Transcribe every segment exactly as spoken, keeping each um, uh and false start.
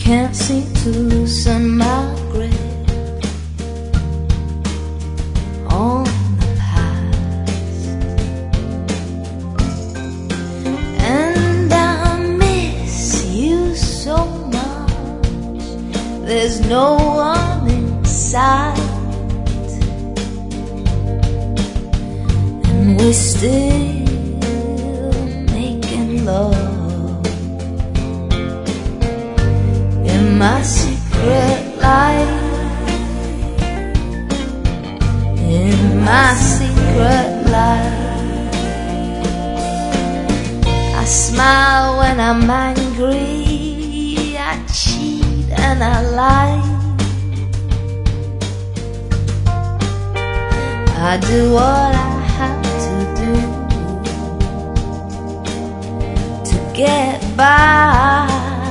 can't seem to loosen my grip on the past, and I miss you so much. There's no one inside, and we're still making love in my secret life, in my secret life. I smile when I'm angry, I cheat and I lie, I do what I have to do to get by.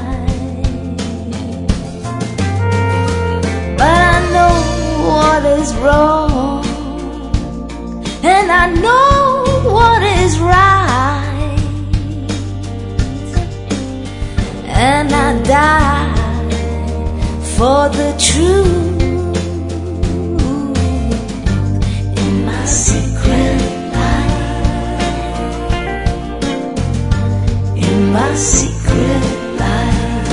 But I know what is wrong, and I know what is right, and I die for the truth. In my secret life, in my secret life.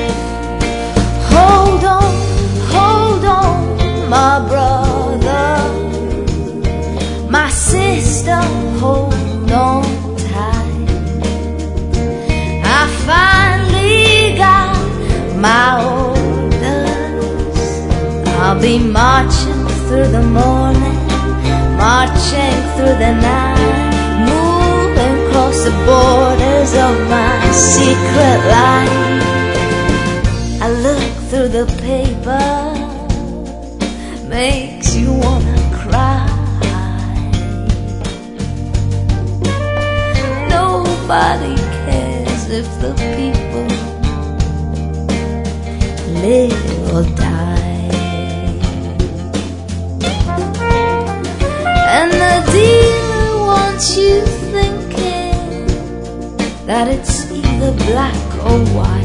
Hold on, hold on, my brother, my sister, hold on tight. I finally got my orders. I'll be marching through the morning, marching through the night, moving across the borders of my secret life. I look through the paper, makes you wanna cry. Nobody cares if the people live or die, and the dealer wants you thinking that it's either black or white.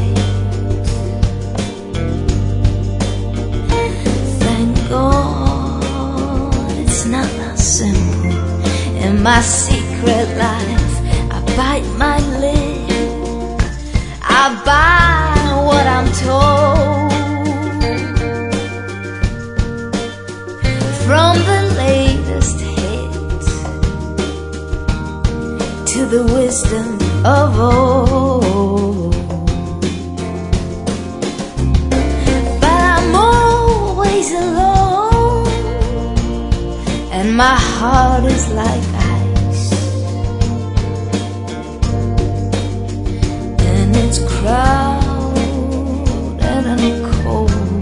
God, it's not that simple. In my secret life, I bite my lip, I buy what I'm told, from the latest hit to the wisdom of old. But I'm always alone, and my heart is like ice, and it's crowded and cold.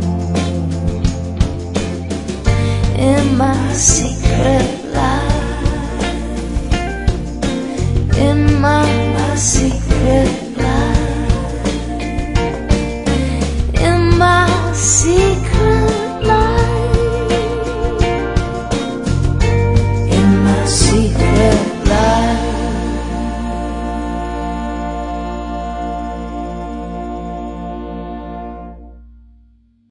In my secret life, in my, my secret life, in my secret